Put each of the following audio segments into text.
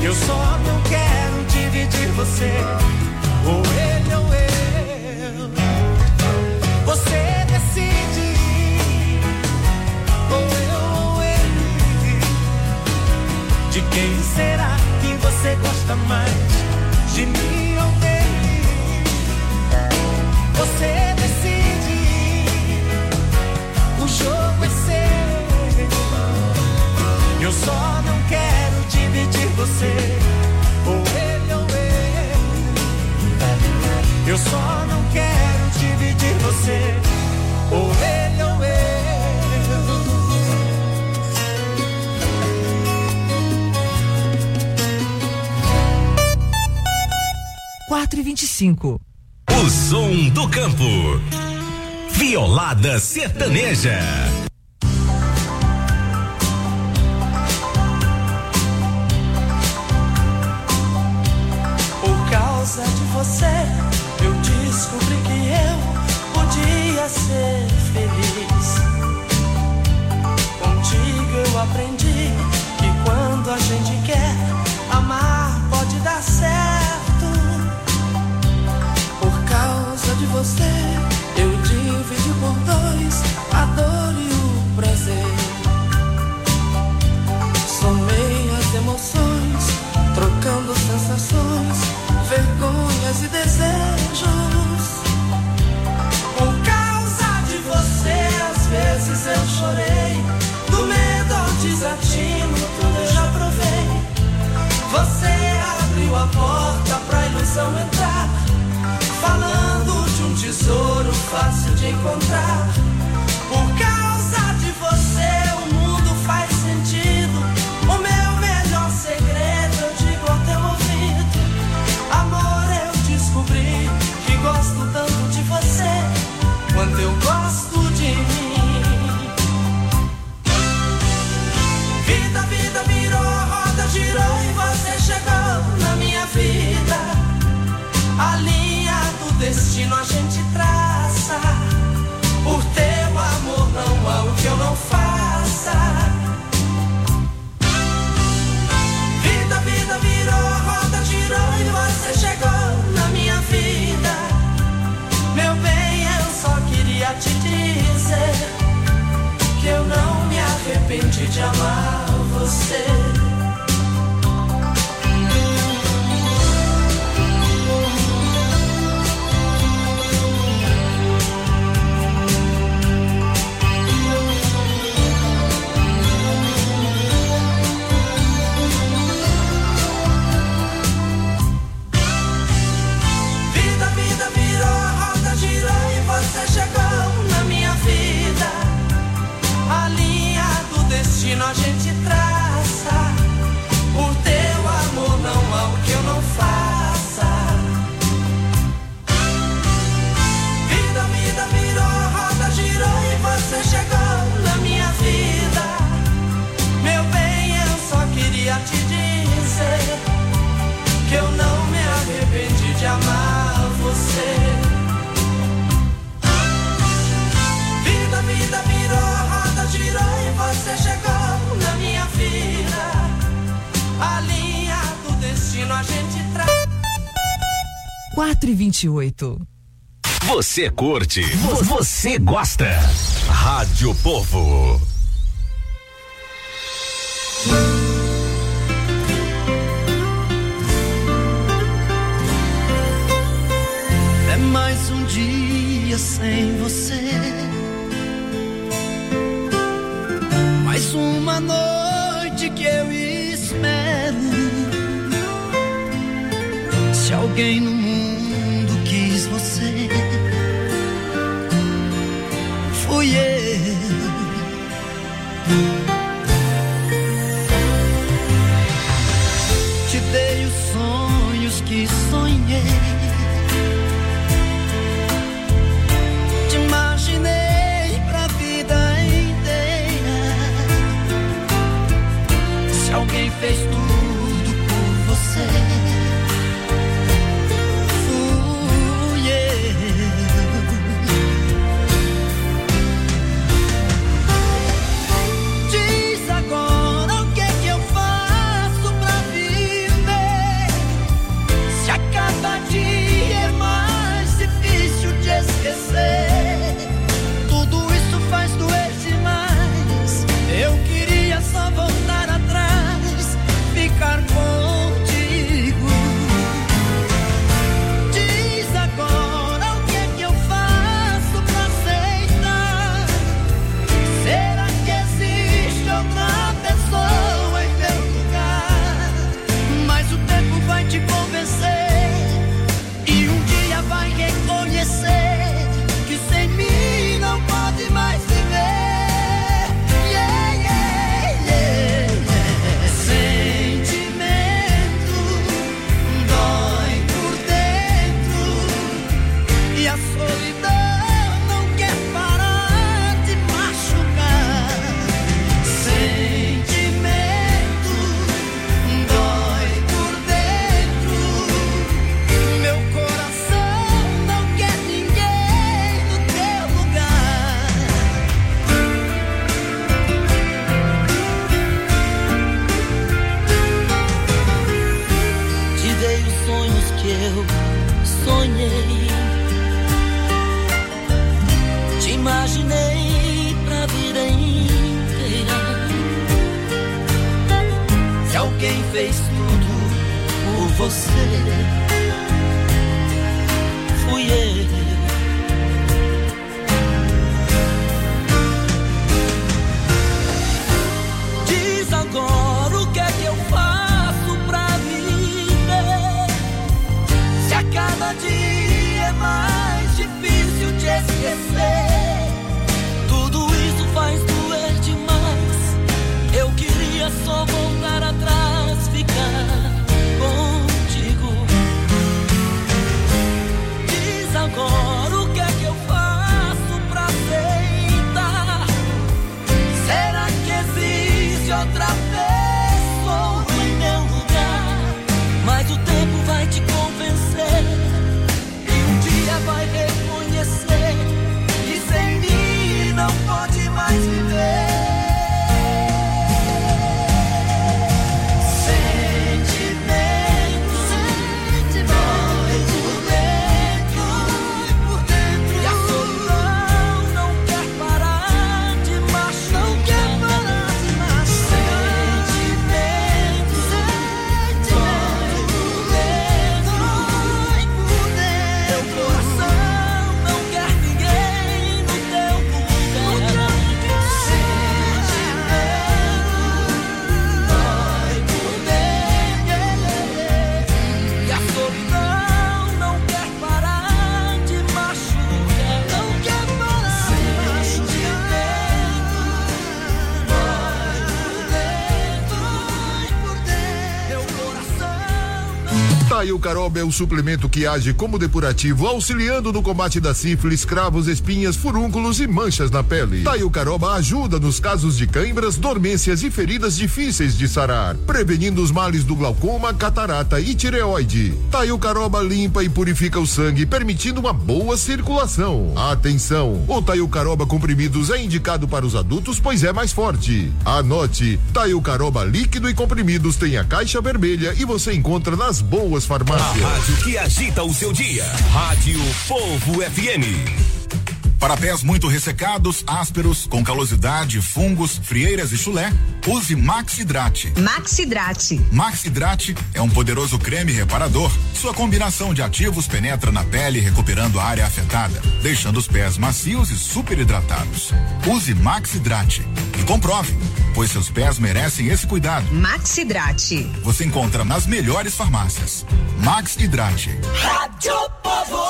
Eu só não quero dividir você, ou ele ou eu. Você decide, ou eu ou ele. De quem será que você gosta mais? De mim ou dele? Você decide, o jogo é seu. Eu só não quero dividir você, ou ele ou eu. Eu só não quero dividir você, ou ele ou eu. 4h25. O som do campo. Violada sertaneja. Por causa de você, eu descobri que eu podia ser feliz. Contigo eu aprendi que quando a gente quer amar, pode dar certo. Por causa de você, eu dividi por dois a dor e o prazer. Somei as emoções, trocando sensações, vergonhas e desejos. Por causa de você, às vezes eu chorei, do medo ao desatino, tudo eu já provei. Você abriu a porta pra ilusão entrar, falando de um tesouro fácil de encontrar. Por causa de você, o mundo faz sentido. O meu melhor segredo eu digo ao teu ouvido. Amor, eu descobri que gosto tanto de você quanto eu gosto de mim. Vida virou, a roda girou e você chegou na minha vida. A linha do destino a gente traça. Por teu amor não há o que eu não faça. Vida virou, a roda girou e você chegou na minha vida. Meu bem, eu só queria te dizer que eu não me arrependi de amar você. A gente traça. Por teu amor não há o que eu não faça. Vida virou, a roda girou e você chegou na minha vida. Meu bem, eu só queria te dizer que eu não me arrependi de amar você. Vida virou, a roda girou e você chegou na minha vida. A linha do destino a gente traz. 4h28. Você curte, você gosta. Rádio Povo. É mais um dia sem você, mais uma noite que eu espero. Se alguém no mundo quis você, fui eu. Te dei os sonhos que sonhei, te imaginei pra vida inteira. Se alguém fez tudo por você, sonhei, te imaginei pra vida inteira. Se alguém fez tudo por você, fui eu. Diz agora o que é que eu faço pra viver, se a cada dia é mais difícil te esquecer. Tudo isso faz doer demais. Eu queria só voltar atrás, ficar contigo. Diz agora o que é que eu faço pra aceitar. Será que existe outra pessoa em meu lugar? Mas o tempo vai te convencer e um dia vai reconhecer que sem mim não pode mais viver. Taio Caroba é o suplemento que age como depurativo, auxiliando no combate da sífilis, cravos, espinhas, furúnculos e manchas na pele. Taio Caroba ajuda nos casos de cãibras, dormências e feridas difíceis de sarar, prevenindo os males do glaucoma, catarata e tireoide. Taio Caroba limpa e purifica o sangue, permitindo uma boa circulação. Atenção, o Taio Caroba comprimidos é indicado para os adultos, pois é mais forte. Anote, Taio Caroba líquido e comprimidos tem a caixa vermelha e você encontra nas boas farmácias. A rádio que agita o seu dia. Rádio Povo FM. Para pés muito ressecados, ásperos, com calosidade, fungos, frieiras e chulé, use Max Hidrate. Max Hidrate. Max Hidrate é um poderoso creme reparador. Sua combinação de ativos penetra na pele, recuperando a área afetada, deixando os pés macios e super hidratados. Use Max Hidrate e comprove, pois seus pés merecem esse cuidado. Max Hidrate. Você encontra nas melhores farmácias. Max Hidrate. Rádio Povo.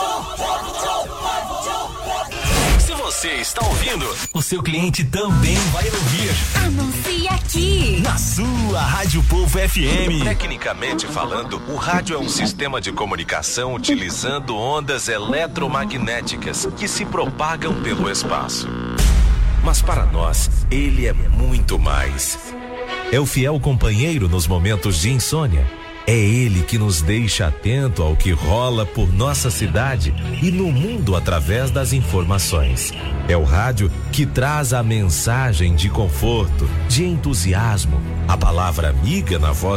Se você está ouvindo, o seu cliente também vai ouvir. Anuncie aqui. Na sua Rádio Povo FM. Tecnicamente falando, o rádio é um sistema de comunicação utilizando ondas eletromagnéticas que se propagam pelo espaço. Mas para nós, ele é muito mais. É o fiel companheiro nos momentos de insônia. É ele que nos deixa atento ao que rola por nossa cidade e no mundo através das informações. É o rádio que traz a mensagem de conforto, de entusiasmo, a palavra amiga na voz